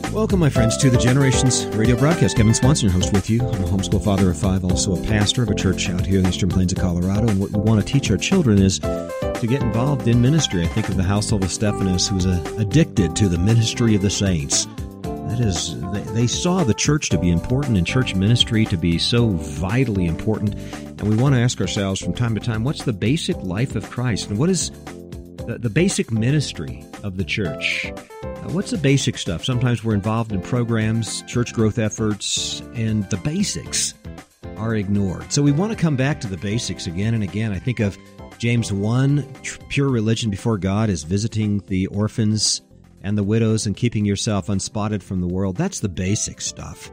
Welcome, my friends, to the Generations radio broadcast. Kevin Swanson, your host with you. I'm a homeschool father of 5, also a pastor of a church out here in the Eastern Plains of Colorado. And what we want to teach our children is to get involved in ministry. I think of the household of Stephanus, who was addicted to the ministry of the saints. That is, they saw the church to be important and church ministry to be so vitally important. And we want to ask ourselves from time to time, what's the basic life of Christ? And what is the basic ministry of the church? What's the basic stuff? Sometimes we're involved in programs, church growth efforts, and the basics are ignored. So we want to come back to the basics again and again. I think of James 1, pure religion before God is visiting the orphans and the widows and keeping yourself unspotted from the world. That's the basic stuff.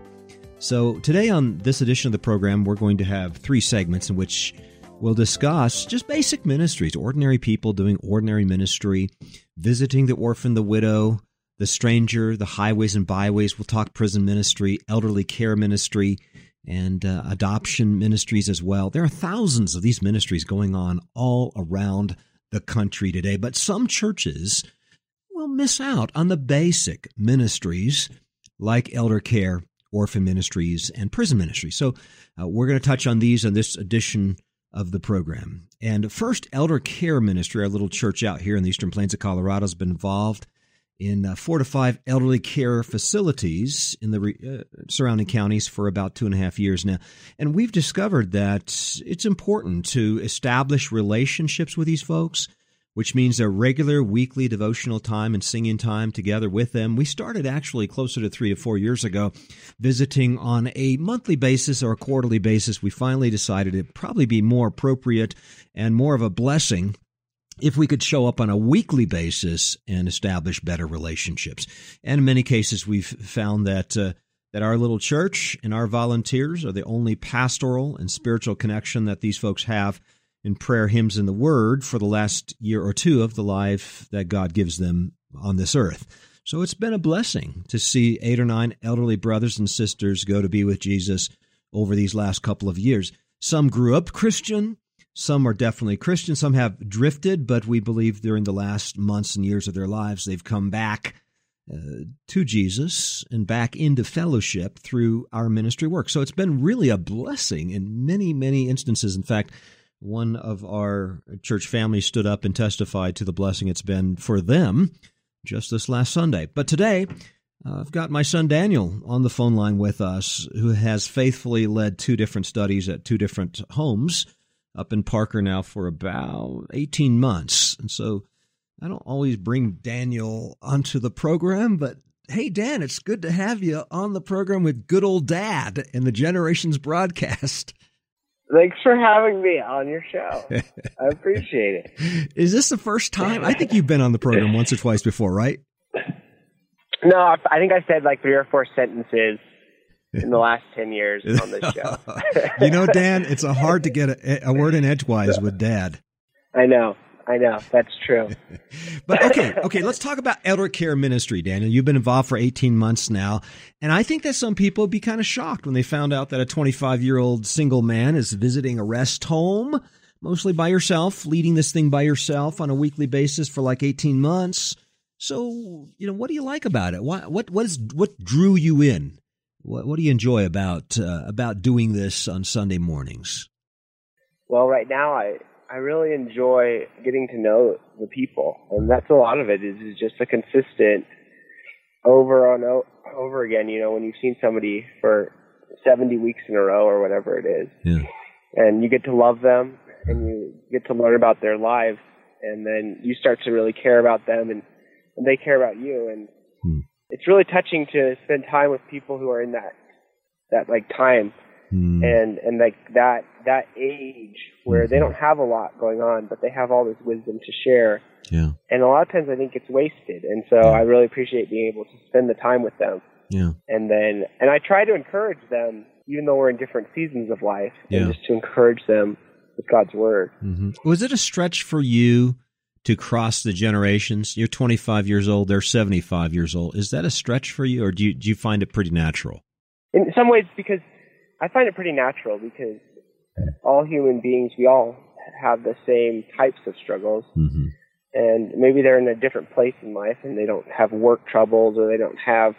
So today on this edition of the program, we're going to have 3 segments in which we'll discuss just basic ministries, ordinary people doing ordinary ministry, visiting the orphan, the widow, the stranger, the highways and byways. We'll talk prison ministry, elderly care ministry, and adoption ministries as well. There are thousands of these ministries going on all around the country today, but some churches will miss out on the basic ministries like elder care, orphan ministries, and prison ministry. So we're going to touch on these on this edition of the program. And first, elder care ministry, our little church out here in the Eastern Plains of Colorado, has been involved in 4 to 5 elderly care facilities in the surrounding counties for about 2.5 years now. And we've discovered that it's important to establish relationships with these folks, which means a regular weekly devotional time and singing time together with them. We started actually closer to 3 to 4 years ago, visiting on a monthly basis or a quarterly basis. We finally decided it'd probably be more appropriate and more of a blessing if we could show up on a weekly basis and establish better relationships. And in many cases, we've found that our little church and our volunteers are the only pastoral and spiritual connection that these folks have in prayer, hymns, and the Word for the last year or two of the life that God gives them on this earth. So it's been a blessing to see 8 or 9 elderly brothers and sisters go to be with Jesus over these last couple of years. Some grew up Christian. Some are definitely Christian. Some have drifted, but we believe during the last months and years of their lives, they've come back to Jesus and back into fellowship through our ministry work. So it's been really a blessing in many, many instances. In fact, one of our church family stood up and testified to the blessing it's been for them just this last Sunday. But today, I've got my son Daniel on the phone line with us, who has faithfully led 2 different studies at 2 different homes up in Parker now for about 18 months. And so I don't always bring Daniel onto the program, but hey, Dan, it's good to have you on the program with good old Dad in the Generations broadcast. Thanks for having me on your show. I appreciate it. Is this the first time? I think you've been on the program once or twice before, right? No, I think I said like 3 or 4 sentences in the last 10 years on this show. You know, Dan, it's hard to get a word in edgewise with Dad. I know. That's true. But okay, let's talk about elder care ministry, Daniel. You've been involved for 18 months now, and I think that some people would be kind of shocked when they found out that a 25-year-old single man is visiting a rest home, mostly by yourself, leading this thing by yourself on a weekly basis for like 18 months. So, what do you like about it? What drew you in? What do you enjoy about doing this on Sunday mornings? Well, right now I really enjoy getting to know the people, and that's a lot of it is just a consistent over and over again. When you've seen somebody for 70 weeks in a row or whatever it is, yeah. And you get to love them and you get to learn about their lives, and then you start to really care about them and they care about you, and it's really touching to spend time with people who are in that like time and like that age where they don't have a lot going on, but they have all this wisdom to share. Yeah. And a lot of times I think it's wasted. And so I really appreciate being able to spend the time with them. Yeah. And I try to encourage them, even though we're in different seasons of life, and just to encourage them with God's Word. Mm-hmm. Was it a stretch for you to cross the generations? You're 25 years old, they're 75 years old. Is that a stretch for you, or do you find it pretty natural? In some ways, because I find it pretty natural, because all human beings, we all have the same types of struggles. Mm-hmm. And maybe they're in a different place in life and they don't have work troubles or they don't have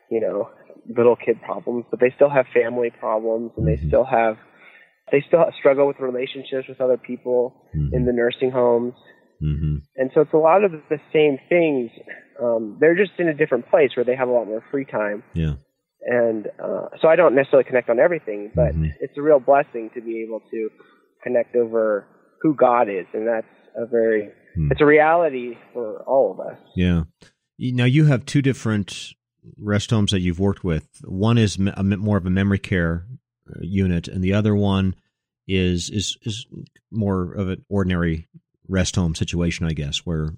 little kid problems, but they still have family problems, and they still struggle with relationships with other people in the nursing homes. And so it's a lot of the same things. They're just in a different place where they have a lot more free time. Yeah. And so I don't necessarily connect on everything, but it's a real blessing to be able to connect over who God is, and that's it's a reality for all of us. Yeah. Now, you have two different rest homes that you've worked with. One is more of a memory care unit, and the other one is more of an ordinary rest home situation, I guess, where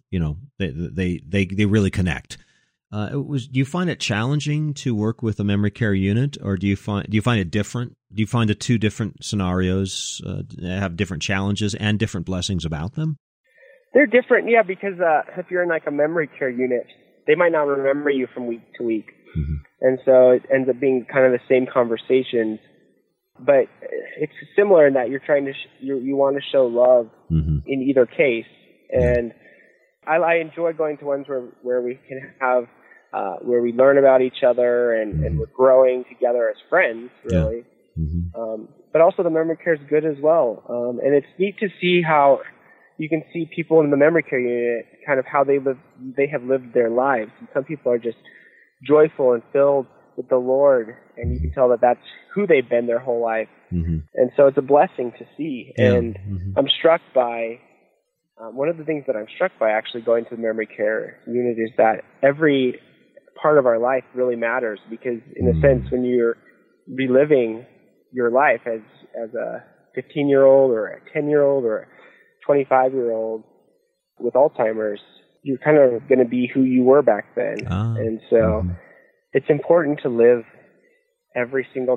they really connect. Do you find it challenging to work with a memory care unit, or do you find it different? Do you find the two different scenarios have different challenges and different blessings about them? They're different, yeah, because if you're in like a memory care unit, they might not remember you from week to week. And so it ends up being kind of the same conversations, but it's similar in that you're trying to you want to show love in either case. And I enjoy going to ones where we can have where we learn about each other and we're growing together as friends, really. But also the memory care is good as well, and it's neat to see how you can see people in the memory care unit, kind of how they have lived their lives. And some people are just joyful and filled with the Lord, and you can tell that that's who they've been their whole life. And so it's a blessing to see. And I'm struck by, one of the things that I'm struck by actually going to the memory care unit is that every part of our life really matters, because in a sense, when you're reliving your life as a 15-year-old or a 10-year-old or a 25-year-old with Alzheimer's, you're kind of going to be who you were back then. And so it's important to live every single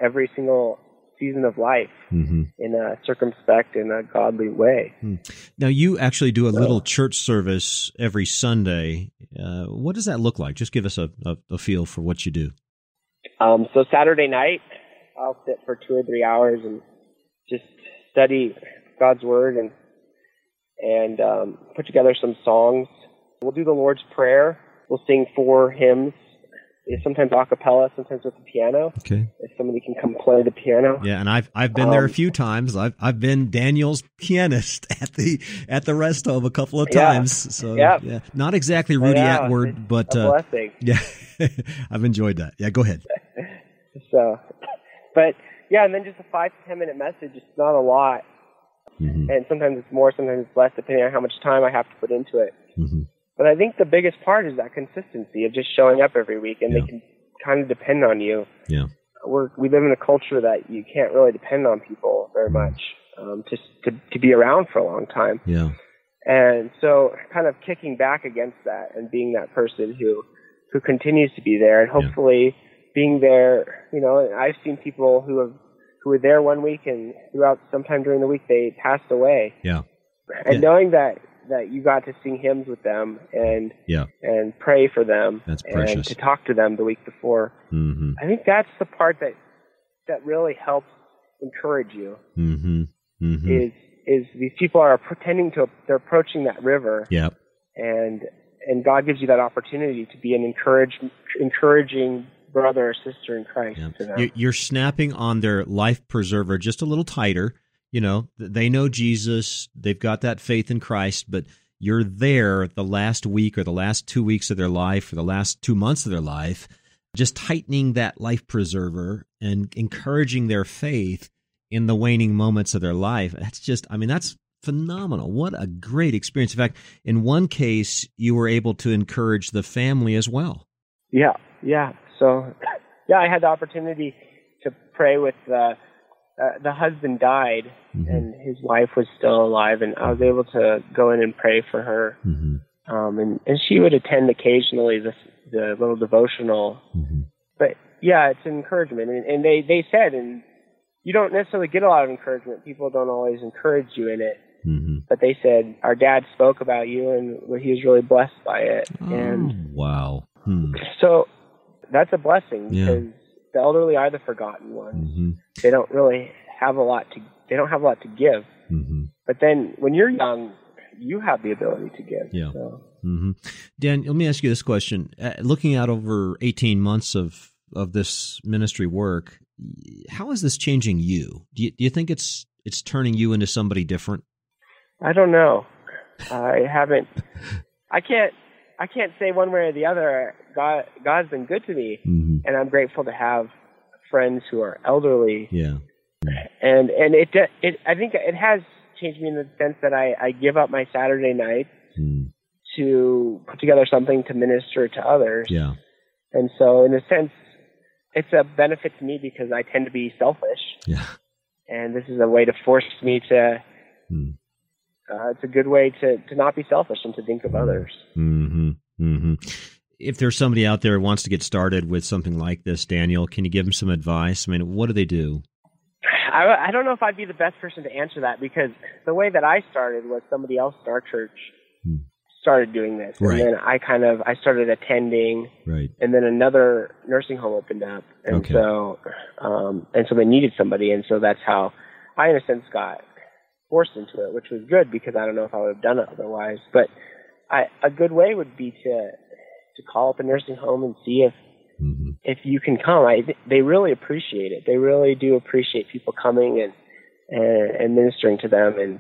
season of life in a circumspect and a godly way. Now, you actually do a little church service every Sunday. What does that look like? Just give us a feel for what you do. So Saturday night, I'll sit for 2 or 3 hours and just study God's Word and put together some songs. We'll do the Lord's Prayer. We'll sing 4 hymns, sometimes a cappella, sometimes with the piano. Okay. If somebody can come play the piano. Yeah, and I've been there a few times. I've been Daniel's pianist at the rest home a couple of times. So yeah, not exactly Rudy Atward, but a blessing. Yeah, I've enjoyed that. Yeah, go ahead. But yeah, and then just a 5 to 10 minute message. It's not a lot. And sometimes it's more, sometimes it's less, depending on how much time I have to put into it. But I think the biggest part is that consistency of just showing up every week, and they can kind of depend on you. Yeah, we live in a culture that you can't really depend on people very much to be around for a long time. Yeah, and so kind of kicking back against that and being that person who continues to be there, and hopefully being there. I've seen people who were there one week, and throughout sometime during the week they passed away. Yeah, and knowing that you got to sing hymns with them and pray for them, that's precious, and to talk to them the week before. I think that's the part that really helps encourage you. Is these people are they're approaching that river. Yep. And God gives you that opportunity to be an encouraging brother or sister in Christ. To them. You're snapping on their life preserver just a little tighter. They know Jesus, they've got that faith in Christ, but you're there the last week or the last 2 weeks of their life or the last 2 months of their life, just tightening that life preserver and encouraging their faith in the waning moments of their life. That's phenomenal. What a great experience. In fact, in one case, you were able to encourage the family as well. Yeah. So, I had the opportunity to pray with the husband died, and his wife was still alive, and I was able to go in and pray for her. And she would attend occasionally the little devotional. But yeah, it's an encouragement. And they said, and you don't necessarily get a lot of encouragement. People don't always encourage you in it. But they said, our dad spoke about you, and he was really blessed by it. Wow. So that's a blessing, because the elderly are the forgotten ones. They don't really have a lot to give. But then when you're young, you have the ability to give. Yeah. So. Mm-hmm. Dan, let me ask you this question. Looking out over 18 months of this ministry work, how is this changing you? Do you think it's turning you into somebody different? I don't know. I can't say one way or the other. God's been good to me, mm-hmm. and I'm grateful to have friends who are elderly. Yeah. And I think it has changed me in the sense that I give up my Saturday nights to put together something to minister to others. Yeah. And so in a sense, it's a benefit to me because I tend to be selfish. Yeah. And this is a way to force me to, it's a good way to not be selfish and to think of others. Mm-hmm. Mm-hmm. If there's somebody out there who wants to get started with something like this, Daniel, can you give them some advice? I mean, what do they do? I don't know if I'd be the best person to answer that because the way that I started was somebody else in our church started doing this. Right. And then I started attending. Right. And then another nursing home opened up. And so they needed somebody. And so that's how I, in a sense, got forced into it, which was good because I don't know if I would have done it otherwise. But a good way would be to call up a nursing home and see if you can come. They really appreciate it. They really do appreciate people coming and ministering to them. And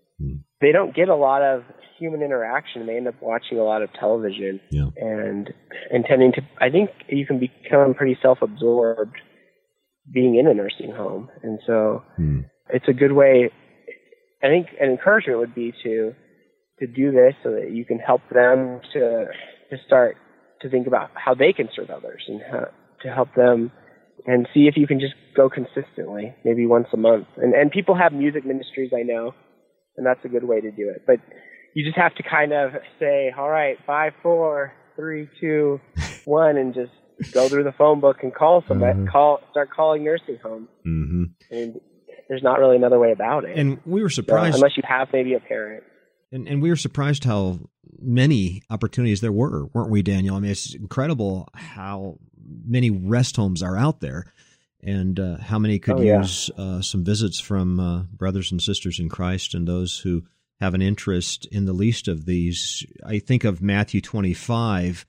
they don't get a lot of human interaction. They end up watching a lot of television and tending to, I think you can become pretty self-absorbed being in a nursing home. And so it's a good way. I think an encouragement would be to do this so that you can help them to start to think about how they can serve others and how to help them and see if you can just go consistently, maybe once a month. And people have music ministries, I know, and that's a good way to do it. But you just have to kind of say, all right, 5, 4, 3, 2, 1, and just go through the phone book and call somebody, start calling nursing homes. Mm-hmm. And there's not really another way about it. And we were surprised. Unless you have maybe a parent. And we were surprised how many opportunities there were, weren't we, Daniel? I mean, it's incredible how many rest homes are out there and how many could use some visits from brothers and sisters in Christ and those who have an interest in the least of these. I think of Matthew 25,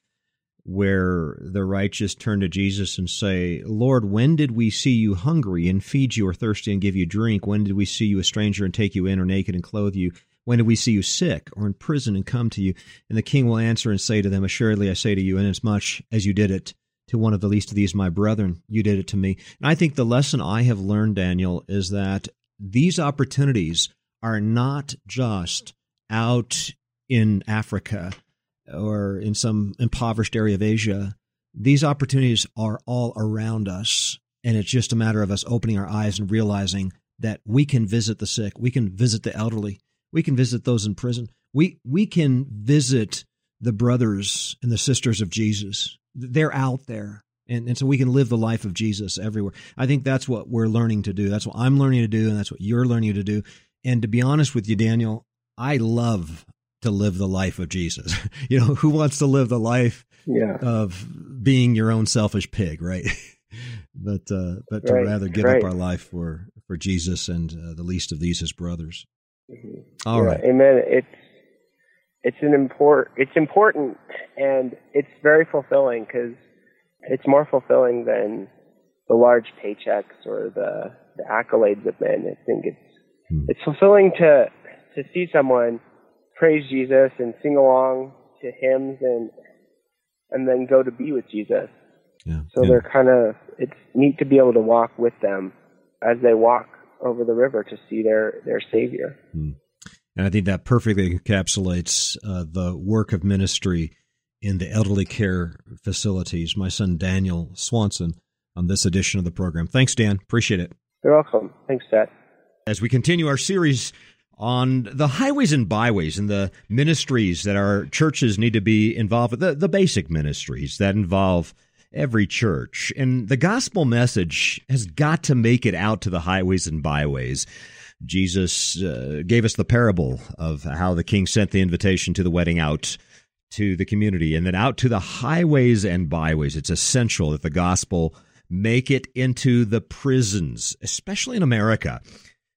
where the righteous turn to Jesus and say, Lord, when did we see you hungry and feed you, or thirsty and give you drink? When did we see you a stranger and take you in, or naked and clothe you? When did we see you sick or in prison and come to you? And the king will answer and say to them, assuredly I say to you, inasmuch as you did it to one of the least of these my brethren, you did it to me. And I think the lesson I have learned, Daniel, is that these opportunities are not just out in Africa or in some impoverished area of Asia. These opportunities are all around us, and it's just a matter of us opening our eyes and realizing that we can visit the sick, we can visit the elderly, we can visit those in prison. We can visit the brothers and the sisters of Jesus. They're out there. And so we can live the life of Jesus everywhere. I think that's what we're learning to do. That's what I'm learning to do, and that's what you're learning to do. And to be honest with you, Daniel, I love to live the life of Jesus. You know, who wants to live the life of being your own selfish pig, right? but to rather give up our life for Jesus and the least of these, his brothers. Mm-hmm. All right. Amen. It's important, and it's very fulfilling because it's more fulfilling than the large paychecks or the accolades of men. I think it's fulfilling to see someone praise Jesus and sing along to hymns and then go to be with Jesus. Yeah. So they're it's neat to be able to walk with them as they walk over the river to see their Savior. And I think that perfectly encapsulates the work of ministry in the elderly care facilities. My son, Daniel Swanson, on this edition of the program. Thanks, Dan. Appreciate it. You're welcome. Thanks, Seth. As we continue our series on the highways and byways and the ministries that our churches need to be involved with, the basic ministries that involve every church. And the gospel message has got to make it out to the highways and byways. Jesus gave us the parable of how the king sent the invitation to the wedding out to the community and then out to the highways and byways. It's essential that the gospel make it into the prisons, especially in America.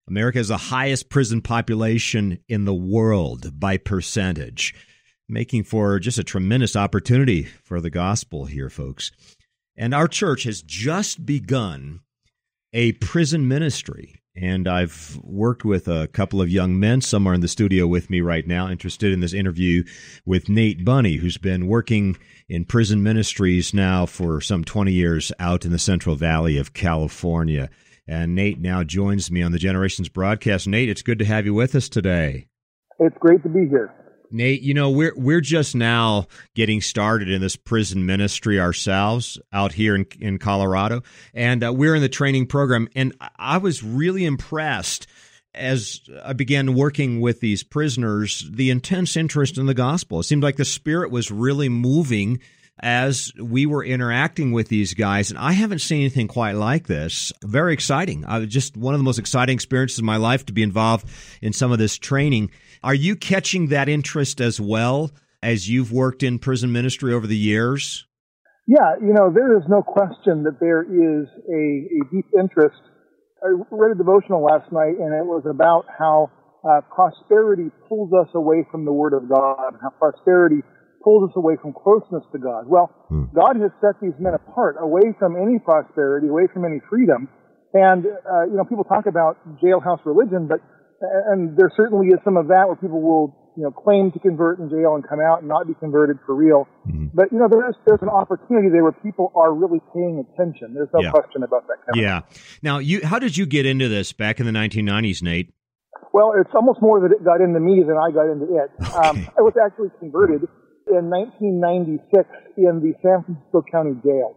America has the highest prison population in the world by percentage, making for just a tremendous opportunity for the gospel here, folks. And our church has just begun a prison ministry. And I've worked with a couple of young men. Some are in the studio with me right now, interested in this interview with Nate Bunny, who's been working in prison ministries now for some 20 years out in the Central Valley of California. And Nate now joins me on the Generations broadcast. Nate, it's good to have you with us today. It's great to be here. Nate, you know, we're just now getting started in this prison ministry ourselves out here in Colorado, and we're in the training program. And I was really impressed as I began working with these prisoners, the intense interest in the gospel. It seemed like the Spirit was really moving as we were interacting with these guys, and I haven't seen anything quite like this. Very exciting. Just one of the most exciting experiences of my life to be involved in some of this training. Are you catching that interest as well as you've worked in prison ministry over the years? Yeah, you know, there is no question that there is a deep interest. I read a devotional last night, and it was about how prosperity pulls us away from the Word of God, how prosperity pulls us away from closeness to God. Well, God has set these men apart, away from any prosperity, away from any freedom. And, you know, people talk about jailhouse religion, and there certainly is some of that where people will, you know, claim to convert in jail and come out and not be converted for real. But, you know, there's an opportunity there where people are really paying attention. There's no question about that kind of thing. Now, how did you get into this back in the 1990s, Nate? Well, it's almost more that it got into me than I got into it. Okay. I was actually converted in 1996 in the San Francisco County Jail.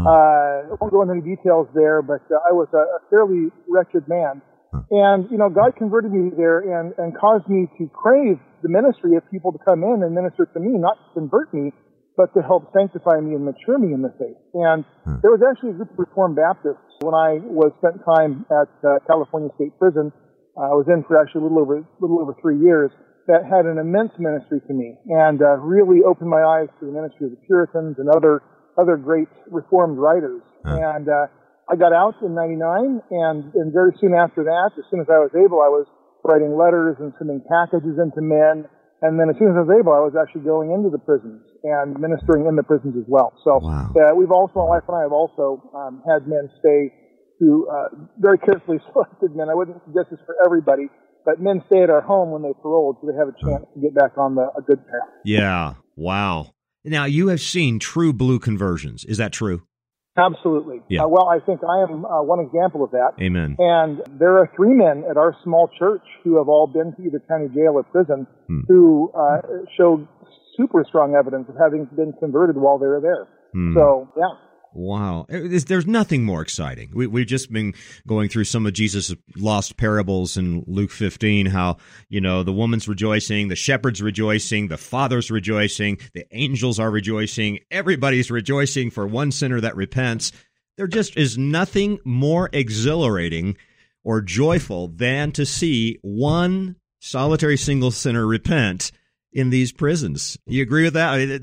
I won't go into any details there, but I was a fairly wretched man. And, you know, God converted me there and caused me to crave the ministry of people to come in and minister to me, not to convert me, but to help sanctify me and mature me in the faith. And there was actually a group of Reformed Baptists when I spent time at California State Prison. I was in for actually a little over 3 years. That had an immense ministry to me and really opened my eyes to the ministry of the Puritans and other great Reformed writers. And I got out in 99, and very soon after that, as soon as I was able, I was writing letters and sending packages into men. And then as soon as I was able, I was actually going into the prisons and ministering in the prisons as well. So we've also, my wife and I have also had men stay who very carefully selected men. I wouldn't suggest this for everybody, but men stay at our home when they paroled so they have a chance to get back on a good path. Yeah. Wow. Now, you have seen true blue conversions. Is that true? Absolutely. Yeah. Well, I think I am one example of that. Amen. And there are 3 men at our small church who have all been to either county jail or prison who showed super strong evidence of having been converted while they were there. So, yeah. Wow. There's nothing more exciting. We've just been going through some of Jesus' lost parables in Luke 15, how, you know, the woman's rejoicing, the shepherd's rejoicing, the father's rejoicing, the angels are rejoicing, everybody's rejoicing for one sinner that repents. There just is nothing more exhilarating or joyful than to see one solitary single sinner repent in these prisons. You agree with that? I mean,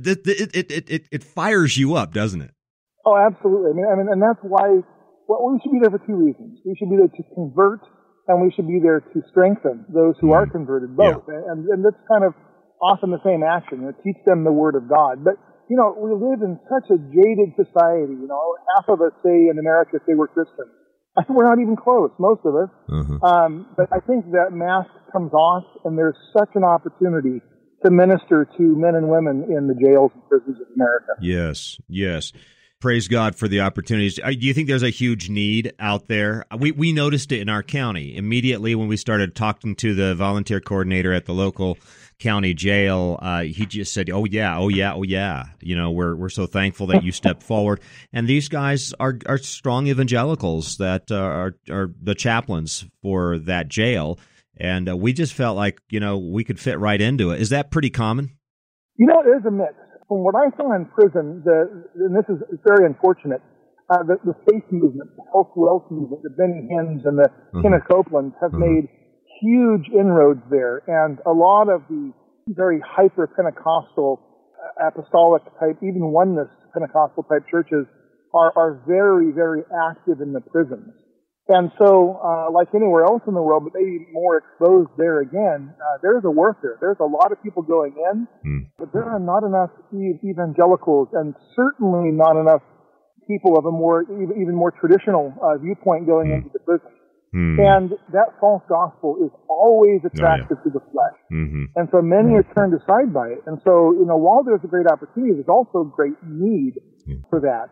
it fires you up, doesn't it? Oh, absolutely. I mean, and that's why we should be there for 2 reasons. We should be there to convert, and we should be there to strengthen those who are converted, both. Yeah. And that's kind of often the same action, teach them the Word of God. But, you know, we live in such a jaded society. You know, half of us say in America say we're Christians. We're not even close, most of us. But I think that mask comes off, and there's such an opportunity to minister to men and women in the jails and prisons of America. Yes, yes. Praise God for the opportunities. Do you think there's a huge need out there? We noticed it in our county immediately when we started talking to the volunteer coordinator at the local county jail. He just said, "Oh yeah. You know, we're so thankful that you stepped forward." And these guys are strong evangelicals that are the chaplains for that jail, and we just felt like, you know, we could fit right into it. Is that pretty common? You know, there's a mix. From what I saw in prison, and this is very unfortunate, the faith movement, the health wealth movement, the Benny Hinns and the Kenneth Copelands have made huge inroads there. And a lot of the very hyper-Pentecostal, apostolic type, even oneness Pentecostal type churches are very, very active in the prisons. And so, like anywhere else in the world, but maybe more exposed there again, there's a warfare. There's a lot of people going in, but there are not enough evangelicals, and certainly not enough people of a more, even more traditional viewpoint going into the prison. And that false gospel is always attractive to the flesh. And so many are turned aside by it. And so, while there's a great opportunity, there's also great need for that.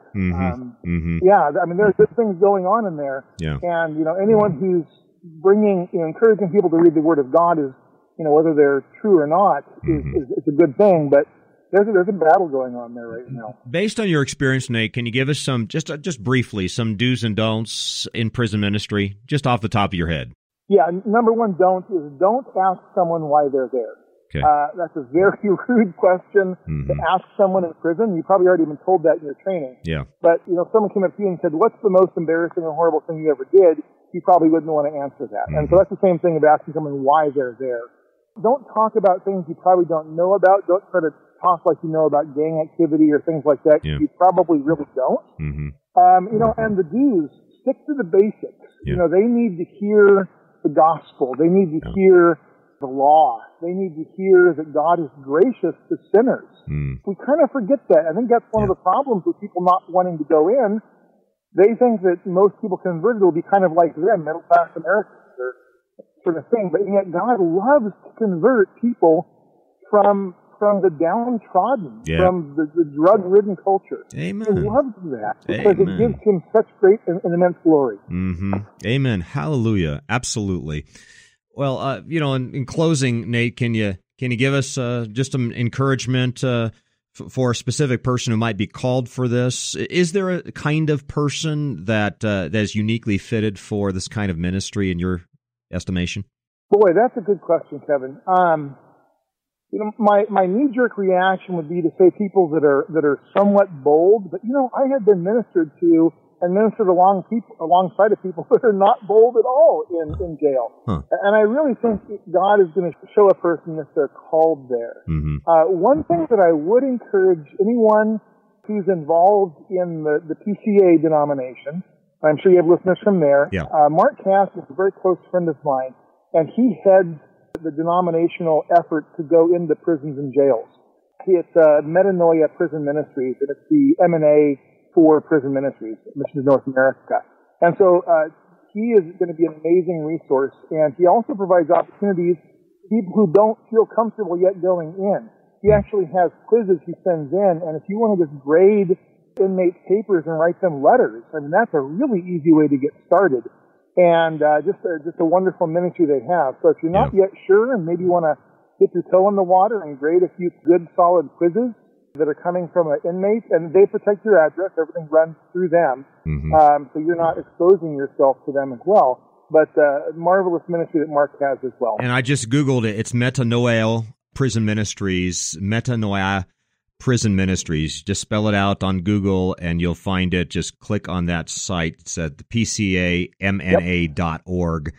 Yeah, I mean, there's things going on in there. And, anyone who's encouraging people to read the Word of God is, whether they're true or not, is a good thing. But there's a battle going on there right now. Based on your experience, Nate, can you give us some, just briefly, some do's and don'ts in prison ministry, just off the top of your head? Yeah, number one don't ask someone why they're there. Okay. That's a very rude question to ask someone in prison. You probably already been told that in your training. Yeah. But, someone came up to you and said, what's the most embarrassing or horrible thing you ever did? You probably wouldn't want to answer that. And so that's the same thing of asking someone why they're there. Don't talk about things you probably don't know about. Don't try to talk like you know about gang activity or things like that. You probably really don't. And the do's, stick to the basics. They need to hear the gospel. They need to hear the law. They need to hear that God is gracious to sinners. We kind of forget that. I think that's one of the problems with people not wanting to go in. They think that most people converted will be kind of like them, middle-class Americans or sort of thing. But yet God loves to convert people from the downtrodden, from the drug-ridden culture. Amen. He loves that because it gives him such great and immense glory. Amen. Hallelujah. Absolutely. Well, in closing, Nate, can you give us just some encouragement for a specific person who might be called for this? Is there a kind of person that is uniquely fitted for this kind of ministry in your estimation? Boy, that's a good question, Kevin. My knee-jerk reaction would be to say people that are somewhat bold, but I have been ministered to and ministered alongside of people that are not bold at all in jail. And I really think God is going to show a person if they're called there. One thing that I would encourage anyone who's involved in the PCA denomination, I'm sure you have listeners from there. Mark Cass is a very close friend of mine, and he heads the denominational effort to go into prisons and jails. It's Metanoia Prison Ministries, and it's the M&A for prison ministries, Missions North America. And so he is going to be an amazing resource, and he also provides opportunities for people who don't feel comfortable yet going in. He actually has quizzes he sends in, and if you want to just grade inmates' papers and write them letters, I mean, that's a really easy way to get started. And just a wonderful ministry they have. So if you're not yet sure and maybe you want to dip your toe in the water and grade a few good, solid quizzes that are coming from an inmate, and they protect your address, everything runs through them, so you're not exposing yourself to them as well. But marvelous ministry that Mark has as well. And I just Googled it. It's Metanoia Prison Ministries, Metanoia Prison Ministries. Just spell it out on Google and you'll find it. Just click on that site. It's at the PCAMNA.org.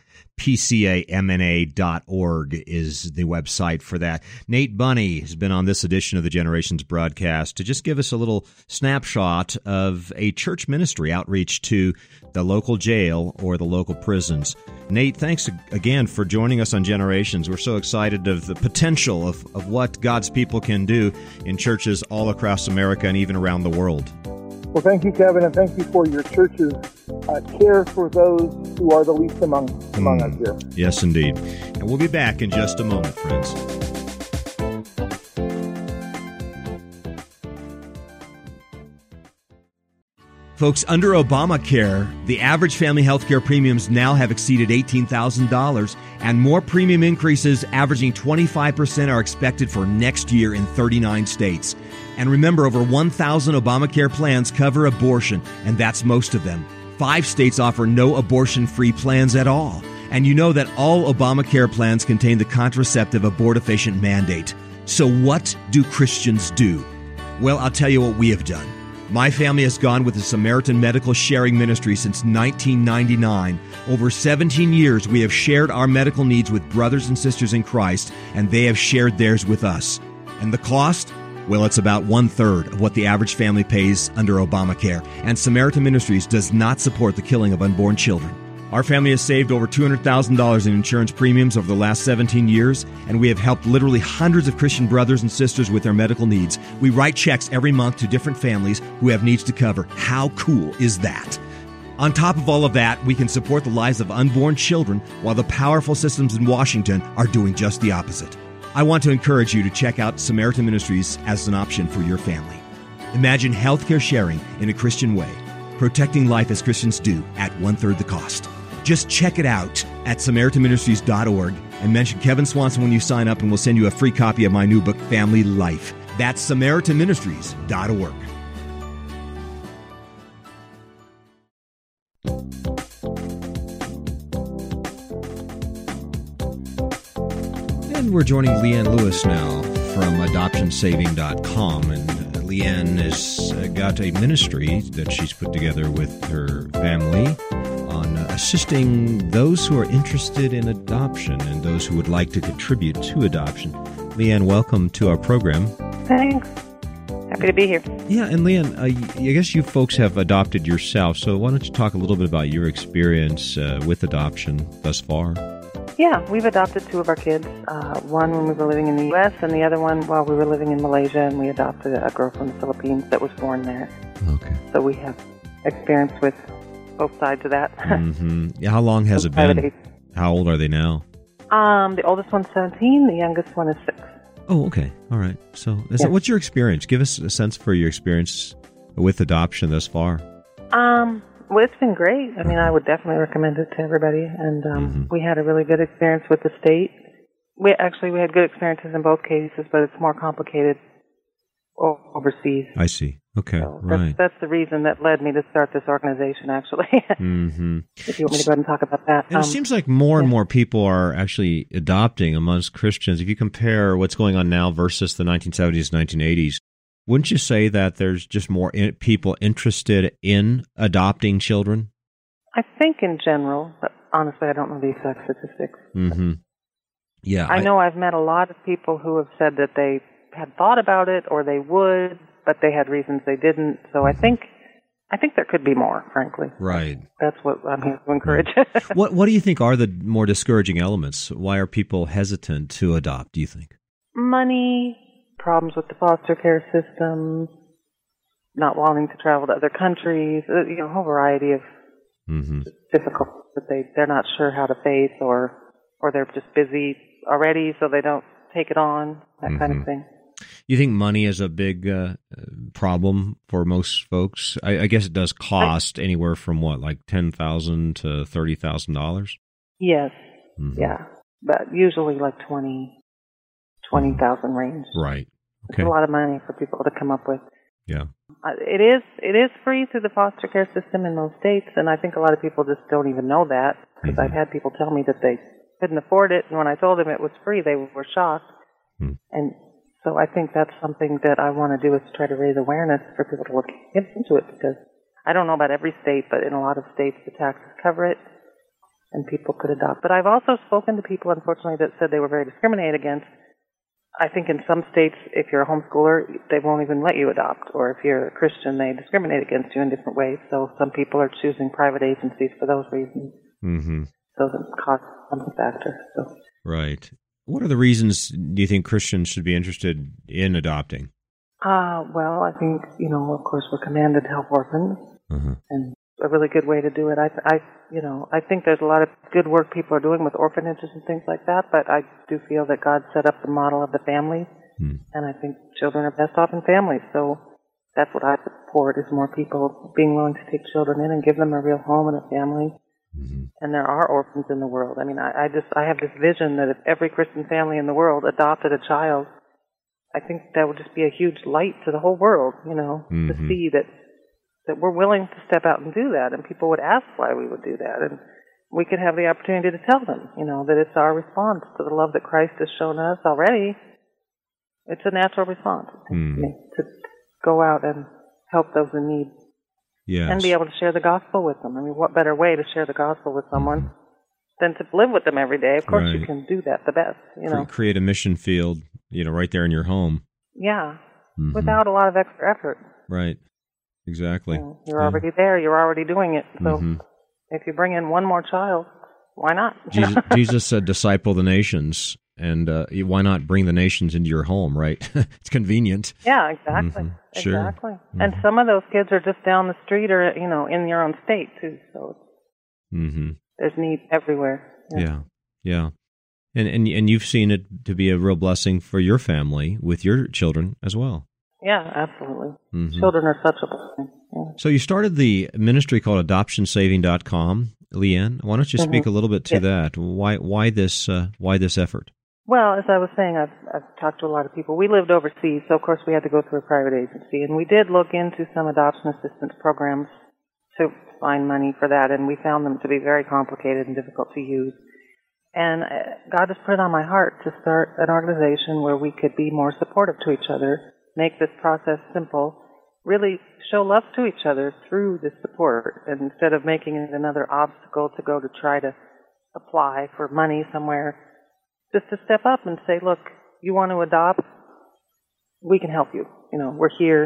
PCAMNA.org is the website for that. Nate Bunny has been on this edition of the Generations broadcast to just give us a little snapshot of a church ministry outreach to the local jail or the local prisons. Nate, thanks again for joining us on Generations. We're so excited of the potential of what God's people can do in churches all across America and even around the world. Well, thank you, Kevin, and thank you for your church's care for those who are the least among us here. Yes, indeed. And we'll be back in just a moment, friends. Folks, under Obamacare, the average family health care premiums now have exceeded $18,000, and more premium increases averaging 25% are expected for next year in 39 states. And remember, over 1,000 Obamacare plans cover abortion, and that's most of them. 5 states offer no abortion-free plans at all. And you know that all Obamacare plans contain the contraceptive abortifacient mandate. So what do Christians do? Well, I'll tell you what we have done. My family has gone with the Samaritan Medical Sharing Ministry since 1999. Over 17 years, we have shared our medical needs with brothers and sisters in Christ, and they have shared theirs with us. And the cost? Well, it's about 1/3 of what the average family pays under Obamacare. And Samaritan Ministries does not support the killing of unborn children. Our family has saved over $200,000 in insurance premiums over the last 17 years, and we have helped literally hundreds of Christian brothers and sisters with their medical needs. We write checks every month to different families who have needs to cover. How cool is that? On top of all of that, we can support the lives of unborn children while the powerful systems in Washington are doing just the opposite. I want to encourage you to check out Samaritan Ministries as an option for your family. Imagine healthcare sharing in a Christian way, protecting life as Christians do at 1/3 the cost. Just check it out at SamaritanMinistries.org and mention Kevin Swanson when you sign up, and we'll send you a free copy of my new book, Family Life. That's SamaritanMinistries.org. And we're joining Leanne Lewis now from AdoptionSaving.com. And Leanne has got a ministry that she's put together with her family on assisting those who are interested in adoption and those who would like to contribute to adoption. Leanne, welcome to our program. Thanks. Happy to be here. Yeah, and Leanne, I guess you folks have adopted yourself, so why don't you talk a little bit about your experience with adoption thus far? Yeah, we've adopted 2 of our kids, one when we were living in the U.S. and the other one while we were living in Malaysia, and we adopted a girl from the Philippines that was born there. Okay. So we have experience with both sides of that. Mm-hmm. Yeah, how long has it been? How old are they now? The oldest one's 17, the youngest one is 6. Oh, okay. All right. So what's your experience? Give us a sense for your experience with adoption thus far. Well, it's been great. I mean, I would definitely recommend it to everybody. And we had a really good experience with the state. We had good experiences in both cases, but it's more complicated overseas. I see. Okay, so right. That's the reason that led me to start this organization, actually. If you want me to go ahead and talk about that. And it seems like more and more people are actually adopting amongst Christians. If you compare what's going on now versus the 1970s, 1980s, wouldn't you say that there's just more people interested in adopting children? I think in general, but honestly, I don't know the exact statistics. Mm-hmm. Yeah, I know I've met a lot of people who have said that they had thought about it or they would, but they had reasons they didn't. So I think there could be more, frankly. Right. That's what I'm here to encourage. Right. What do you think are the more discouraging elements? Why are people hesitant to adopt, do you think? Money, problems with the foster care system, not wanting to travel to other countries, a whole variety of difficulties that they're not sure how to face, or they're just busy already, so they don't take it on, that kind of thing. You think money is a big problem for most folks? I guess it does cost anywhere from like $10,000 to $30,000? Yes, yeah, but usually like 20,000 range. Right. Okay. It's a lot of money for people to come up with. Yeah. It is free through the foster care system in most states, and I think a lot of people just don't even know that, because I've had people tell me that they couldn't afford it, and when I told them it was free, they were shocked. And so I think that's something that I want to do, is try to raise awareness for people to look into it, because I don't know about every state, but in a lot of states the taxes cover it, and people could adopt. But I've also spoken to people, unfortunately, that said they were very discriminated against. I think in some states, if you're a homeschooler, they won't even let you adopt. Or if you're a Christian, they discriminate against you in different ways. So some people are choosing private agencies for those reasons. So the cost is a factor. So. Right. What are the reasons do you think Christians should be interested in adopting? Well, I think, of course, we're commanded to help orphans. And a really good way to do it. I think there's a lot of good work people are doing with orphanages and things like that, but I do feel that God set up the model of the family, and I think children are best off in families. So that's what I support, is more people being willing to take children in and give them a real home and a family. And there are orphans in the world. I mean, I have this vision that if every Christian family in the world adopted a child, I think that would just be a huge light to the whole world, to see that we're willing to step out and do that, and people would ask why we would do that, and we could have the opportunity to tell them, that it's our response to the love that Christ has shown us already. It's a natural response to go out and help those in need. Yes. And be able to share the gospel with them. I mean, what better way to share the gospel with someone than to live with them every day? Of course, you can do that the best, Create a mission field, right there in your home. Yeah, without a lot of extra effort. Right. Exactly. You're already there. You're already doing it. So if you bring in one more child, why not? Jesus said, disciple the nations. And why not bring the nations into your home, right? It's convenient. Yeah, exactly. Mm-hmm. Sure. Exactly. Mm-hmm. And some of those kids are just down the street or, in your own state, too. So there's need everywhere. Yeah. And you've seen it to be a real blessing for your family with your children as well. Yeah, absolutely. Mm-hmm. Children are such a blessing. Yeah. So you started the ministry called AdoptionSaving.com. Leanne, why don't you speak a little bit to that? Why this effort? Well, as I was saying, I've talked to a lot of people. We lived overseas, so of course we had to go through a private agency, and we did look into some adoption assistance programs to find money for that, and we found them to be very complicated and difficult to use. And God just put it on my heart to start an organization where we could be more supportive to each other, make this process simple, really show love to each other through this support, and instead of making it another obstacle to go to try to apply for money somewhere, just to step up and say, look, you want to adopt, we can help you. We're here,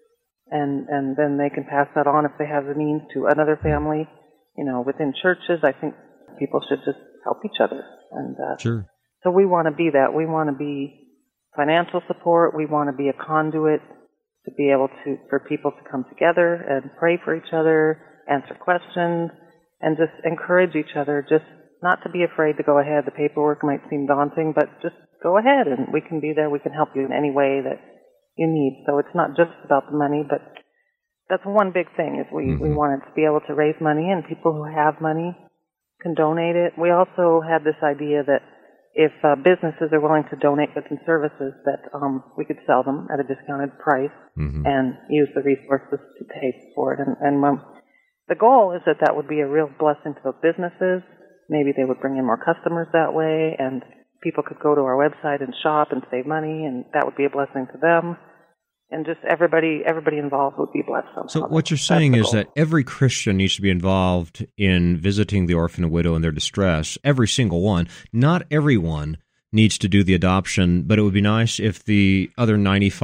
and then they can pass that on if they have the means to another family. Within churches, I think people should just help each other. And sure. So we want to be that. We want to be financial support. We want to be a conduit to be able for people to come together and pray for each other, answer questions, and just encourage each other, just not to be afraid to go ahead. The paperwork might seem daunting, but just go ahead and we can be there. We can help you in any way that you need. So it's not just about the money, but that's one big thing is we wanted to be able to raise money, and people who have money can donate it. We also had this idea that if businesses are willing to donate goods and services, that we could sell them at a discounted price and use the resources to pay for it. And the goal is that would be a real blessing to those businesses. Maybe they would bring in more customers that way, and people could go to our website and shop and save money, and that would be a blessing to them. And just everybody involved would be blessed somehow. So what you're saying is that every Christian needs to be involved in visiting the orphan and widow in their distress, every single one. Not everyone needs to do the adoption, but it would be nice if the other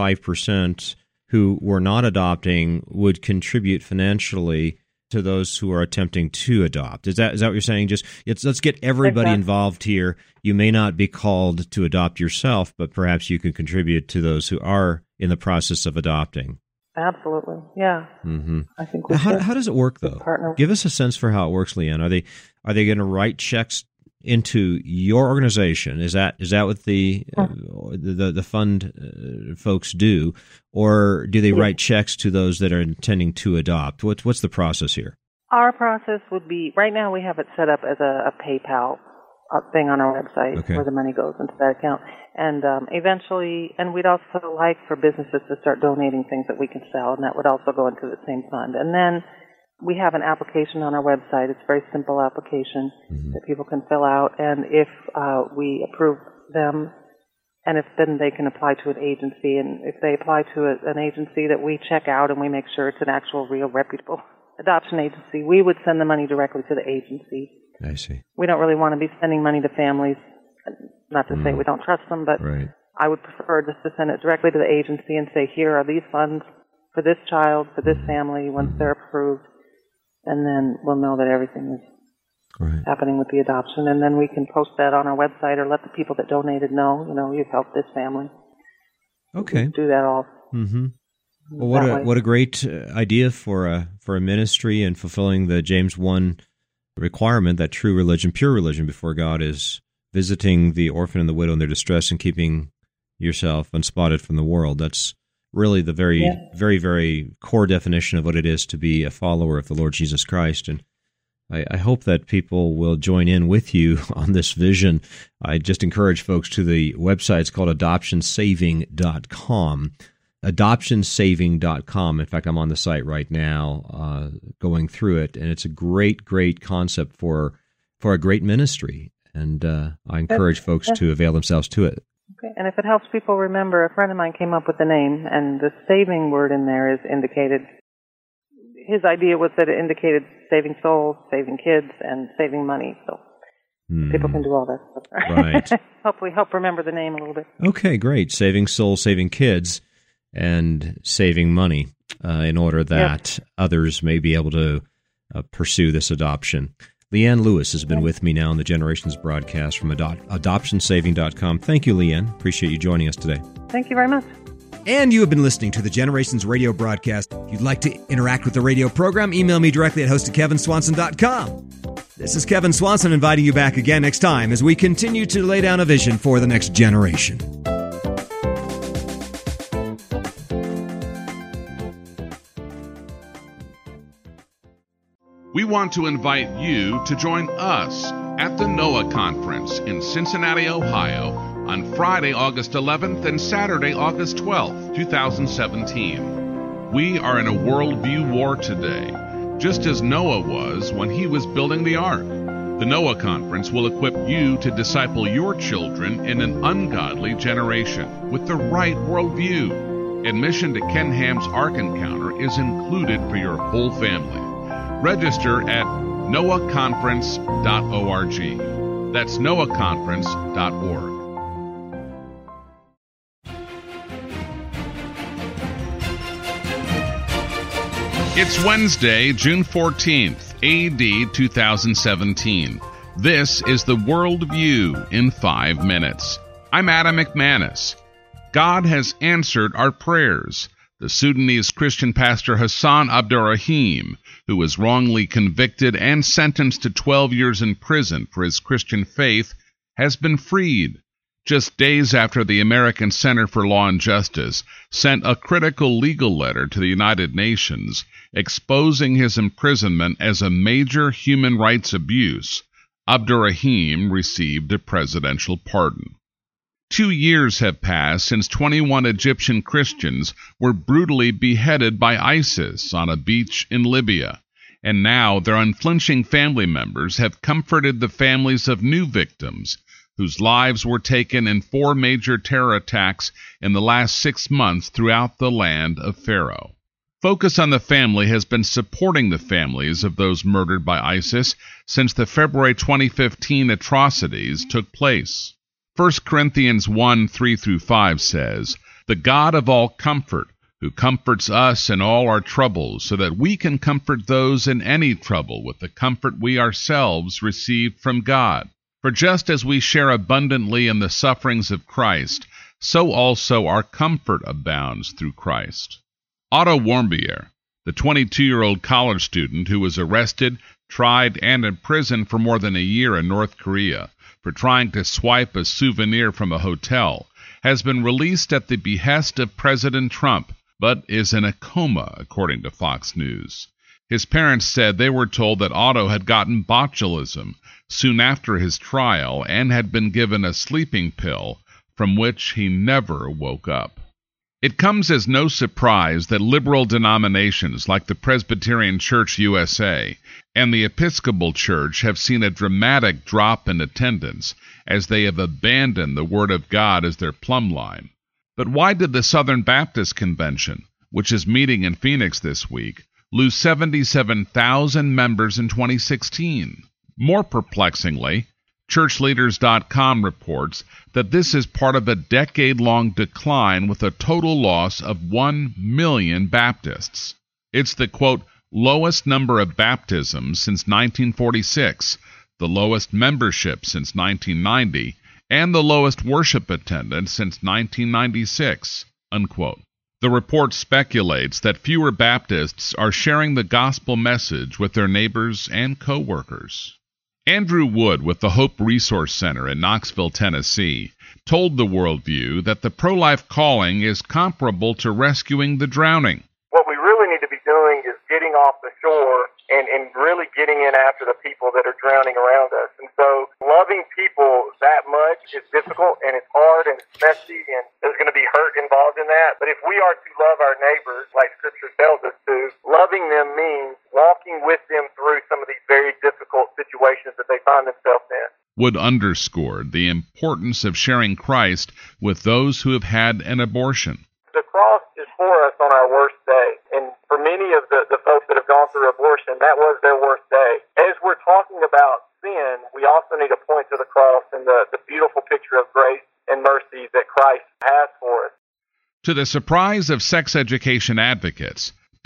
95% who were not adopting would contribute financially to those who are attempting to adopt. Is that what you're saying? Let's get everybody involved here. You may not be called to adopt yourself, but perhaps you can contribute to those who are in the process of adopting. Absolutely, yeah. Mm-hmm. I think. How does it work, though? Give us a sense for how it works, Leanne. Are they going to write checks into your organization? Is that what the fund folks do, or do they write checks to those that are intending to adopt? What's the process here? Our process would be, right now we have it set up as a PayPal thing on our website where the money goes into that account, and eventually, and we'd also like for businesses to start donating things that we can sell, and that would also go into the same fund. And then we have an application on our website. It's a very simple application that people can fill out, and if we approve them, and then they can apply to an agency, and if they apply to an agency that we check out and we make sure it's an actual, real, reputable adoption agency, we would send the money directly to the agency. I see. We don't really want to be sending money to families, not to say we don't trust them, but I would prefer just to send it directly to the agency and say, here are these funds for this child, for this family, once they're approved. And then we'll know that everything is happening with the adoption. And then we can post that on our website or let the people that donated know, you've helped this family. Okay. Do that all. Mm-hmm. Well, what a great idea for a ministry, and fulfilling the James 1 requirement that true religion, pure religion before God, is visiting the orphan and the widow in their distress and keeping yourself unspotted from the world. That's really the very, very, very core definition of what it is to be a follower of the Lord Jesus Christ. And I hope that people will join in with you on this vision. I just encourage folks to the website. It's called AdoptionSaving.com. AdoptionSaving.com. In fact, I'm on the site right now going through it, and it's a great, great concept for a great ministry. And I encourage folks to avail themselves to it. Okay, and if it helps people remember, a friend of mine came up with the name, and the saving word in there is indicated. His idea was that it indicated saving souls, saving kids, and saving money. So people can do all that stuff. Right. Hopefully help remember the name a little bit. Okay, great. Saving souls, saving kids, and saving money in order that others may be able to pursue this adoption. Leanne Lewis has been with me now on the Generations broadcast from adoptionsaving.com. Thank you, Leanne. Appreciate you joining us today. Thank you very much. And you have been listening to the Generations radio broadcast. If you'd like to interact with the radio program, email me directly at host@kevinswanson.com. This is Kevin Swanson inviting you back again next time as we continue to lay down a vision for the next generation. We want to invite you to join us at the Noah Conference in Cincinnati, Ohio, on Friday, August 11th and Saturday, August 12th, 2017. We are in a worldview war today, just as Noah was when he was building the ark. The Noah Conference will equip you to disciple your children in an ungodly generation with the right worldview. Admission to Ken Ham's Ark Encounter is included for your whole family. Register at noahconference.org. That's noahconference.org. It's Wednesday, June 14th, A.D. 2017. This is the Worldview in 5 minutes. I'm Adam McManus. God has answered our prayers. The Sudanese Christian pastor Hassan Abdurrahim, who was wrongly convicted and sentenced to 12 years in prison for his Christian faith, has been freed, just days after the American Center for Law and Justice sent a critical legal letter to the United Nations exposing his imprisonment as a major human rights abuse. Abdurrahim received a presidential pardon. 2 years have passed since 21 Egyptian Christians were brutally beheaded by ISIS on a beach in Libya, and now their unflinching family members have comforted the families of new victims whose lives were taken in 4 major terror attacks in the last 6 months throughout the land of Pharaoh. Focus on the Family has been supporting the families of those murdered by ISIS since the February 2015 atrocities took place. 1 Corinthians 1:3-5 says, "The God of all comfort, who comforts us in all our troubles, so that we can comfort those in any trouble with the comfort we ourselves received from God. For just as we share abundantly in the sufferings of Christ, so also our comfort abounds through Christ." Otto Warmbier, the 22-year-old college student who was arrested, tried, and imprisoned for more than a year in North Korea for trying to swipe a souvenir from a hotel, has been released at the behest of President Trump, but is in a coma, according to Fox News. His parents said they were told that Otto had gotten botulism soon after his trial and had been given a sleeping pill from which he never woke up. It comes as no surprise that liberal denominations like the Presbyterian Church USA and the Episcopal Church have seen a dramatic drop in attendance as they have abandoned the Word of God as their plumb line. But why did the Southern Baptist Convention, which is meeting in Phoenix this week, lose 77,000 members in 2016? More perplexingly, ChurchLeaders.com reports that this is part of a decade-long decline with a total loss of 1 million Baptists. It's the, quote, lowest number of baptisms since 1946, the lowest membership since 1990, and the lowest worship attendance since 1996, unquote. The report speculates that fewer Baptists are sharing the gospel message with their neighbors and co-workers. Andrew Wood with the Hope Resource Center in Knoxville, Tennessee, told the Worldview that the pro-life calling is comparable to rescuing the drowning. What we really need to be doing is getting off the shore and really getting in after the people that are drowning around us. And so loving people that much is difficult and it's hard and it's messy and there's going to be hurt involved in that. But if we are to love our neighbors like Scripture tells us to, loving them means walking with them through some of these very difficult situations that they find themselves in. Wood underscored the importance of sharing Christ with those who have had an abortion. The cross is for us on our worst day. And for many of the folks that have gone through abortion, that was their worst day. As we're talking about sin, we also need to point to the cross and the beautiful picture of grace and mercy that Christ has for us. To the surprise of sex education advocates,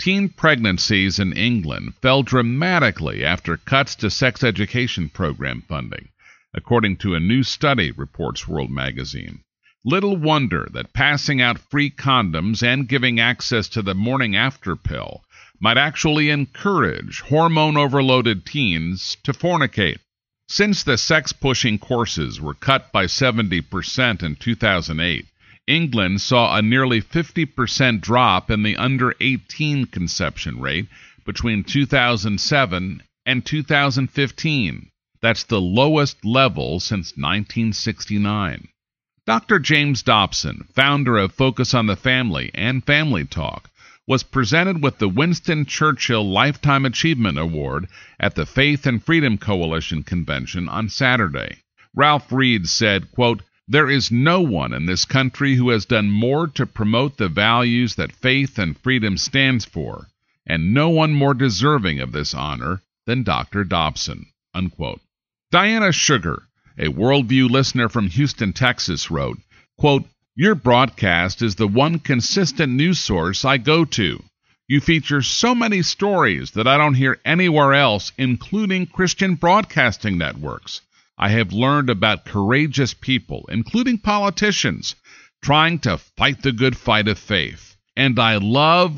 teen pregnancies in England fell dramatically after cuts to sex education program funding, according to a new study, reports World Magazine. Little wonder that passing out free condoms and giving access to the morning after pill might actually encourage hormone-overloaded teens to fornicate. Since the sex-pushing courses were cut by 70% in 2008, England saw a nearly 50% drop in the under-18 conception rate between 2007 and 2015. That's the lowest level since 1969. Dr. James Dobson, founder of Focus on the Family and Family Talk, was presented with the Winston Churchill Lifetime Achievement Award at the Faith and Freedom Coalition convention on Saturday. Ralph Reed said, quote, "There is no one in this country who has done more to promote the values that faith and freedom stands for, and no one more deserving of this honor than Dr. Dobson," unquote. Diana Sugar, a Worldview listener from Houston, Texas, wrote, quote, "Your broadcast is the one consistent news source I go to. You feature so many stories that I don't hear anywhere else, including Christian broadcasting networks. I have learned about courageous people, including politicians, trying to fight the good fight of faith. And I love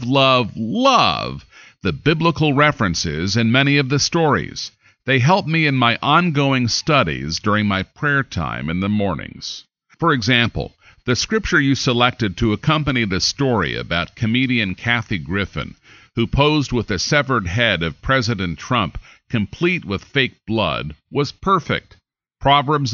the biblical references in many of the stories. They help me in my ongoing studies during my prayer time in the mornings. For example, the scripture you selected to accompany the story about comedian Kathy Griffin, who posed with the severed head of President Trump, complete with fake blood, was perfect. Proverbs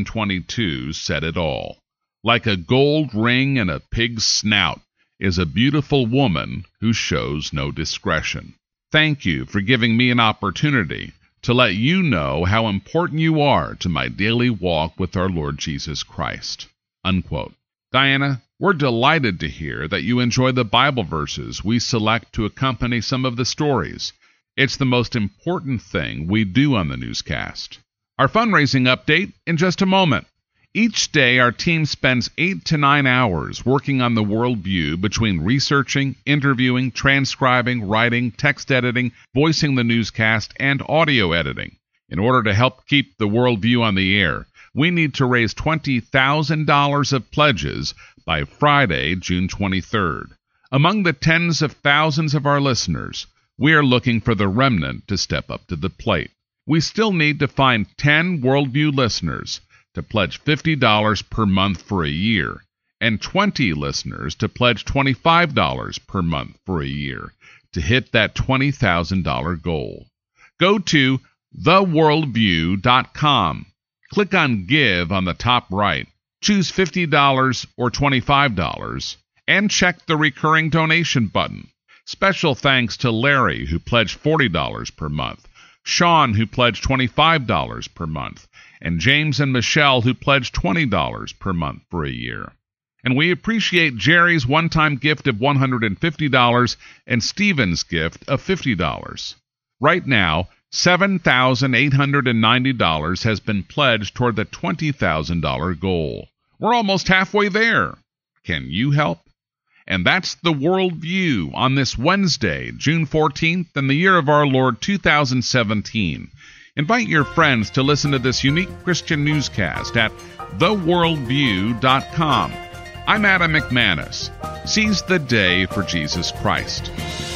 11:22 said it all. Like a gold ring in a pig's snout is a beautiful woman who shows no discretion. Thank you for giving me an opportunity to let you know how important you are to my daily walk with our Lord Jesus Christ." Unquote. Diana, we're delighted to hear that you enjoy the Bible verses we select to accompany some of the stories. It's the most important thing we do on the newscast. Our fundraising update in just a moment. Each day, our team spends 8 to 9 hours working on the worldview between researching, interviewing, transcribing, writing, text editing, voicing the newscast, and audio editing. In order to help keep the worldview on the air, we need to raise $20,000 of pledges by Friday, June 23rd. Among the tens of thousands of our listeners, we are looking for the remnant to step up to the plate. We still need to find 10 worldview listeners to pledge $50 per month for a year, and 20 listeners to pledge $25 per month for a year to hit that $20,000 goal. Go to theworldview.com. Click on Give on the top right. Choose $50 or $25, and check the recurring donation button. Special thanks to Larry, who pledged $40 per month, Sean, who pledged $25 per month, and James and Michelle, who pledged $20 per month for a year. And we appreciate Jerry's one-time gift of $150 and Stephen's gift of $50. Right now, $7,890 has been pledged toward the $20,000 goal. We're almost halfway there. Can you help? And that's the Worldview on this Wednesday, June 14th, in the year of our Lord 2017. Invite your friends to listen to this unique Christian newscast at theworldview.com. I'm Adam McManus. Seize the day for Jesus Christ.